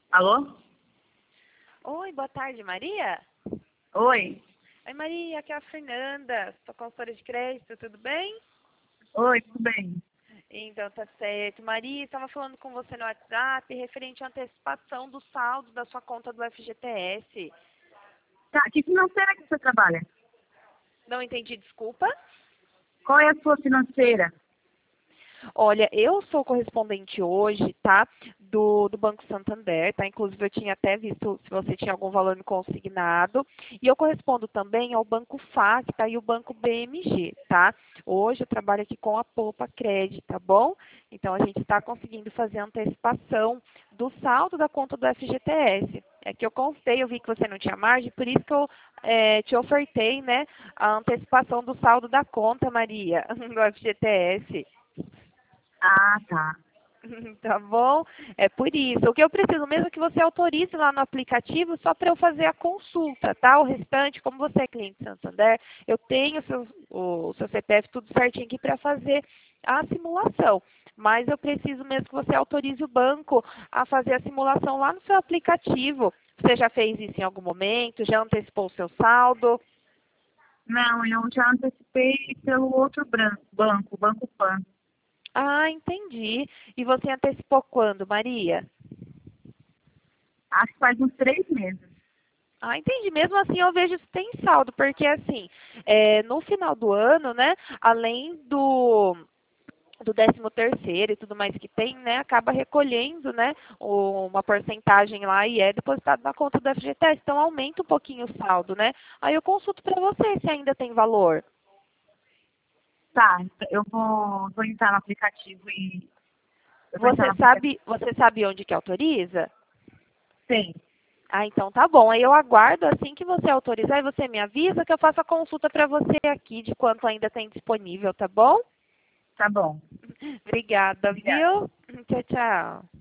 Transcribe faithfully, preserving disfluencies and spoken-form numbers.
Alô? Oi, boa tarde, Maria. Oi. Oi, Maria, aqui é a Fernanda, sou consultora de crédito, tudo bem? Oi, tudo bem? Então, tá certo. Maria, estava falando com você no WhatsApp referente à antecipação do saldo da sua conta do F G T S. Tá, que financeira que você trabalha? Não entendi, desculpa. Qual é a sua financeira? Olha, eu sou correspondente hoje, tá? Do, do Banco Santander, tá? Inclusive, eu tinha até visto se você tinha algum valor no consignado. E eu correspondo também ao Banco Facta e o Banco B M G, tá? Hoje eu trabalho aqui com a Poupa Cred, tá bom? Então, a gente está conseguindo fazer a antecipação do saldo da conta do F G T S. É que eu constei, eu vi que você não tinha margem, por isso que eu eh, te ofertei, né, a antecipação do saldo da conta, Maria, do F G T S. Ah, tá. Tá bom? É por isso. O que eu preciso mesmo é que você autorize lá no aplicativo só para eu fazer a consulta, tá? O restante, como você é cliente Santander, eu tenho o seu, o seu C P F tudo certinho aqui para fazer a simulação. Mas eu preciso mesmo que você autorize o banco a fazer a simulação lá no seu aplicativo. Você já fez isso em algum momento? Já antecipou o seu saldo? Não, eu já antecipei pelo outro bran- banco, o Banco Pan. Ah, entendi. E você antecipou quando, Maria? Acho que faz uns três meses. Ah, entendi. Mesmo assim, eu vejo se tem saldo, porque assim, é, no final do ano, né, além do do décimo terceiro e tudo mais que tem, né, acaba recolhendo, né, o- uma porcentagem lá e é depositado na conta do F G T S, então aumenta um pouquinho o saldo, né? Aí eu consulto para você se ainda tem valor. Tá, eu vou, vou entrar no aplicativo e... Eu vou entrar no Você aplicativo. sabe, você sabe onde que autoriza? Tem. Ah, então tá bom. Aí eu aguardo assim que você autorizar e você me avisa que eu faço a consulta para você aqui de quanto ainda tem disponível, tá bom? Tá bom. Obrigada, Obrigada. viu? Tchau, tchau.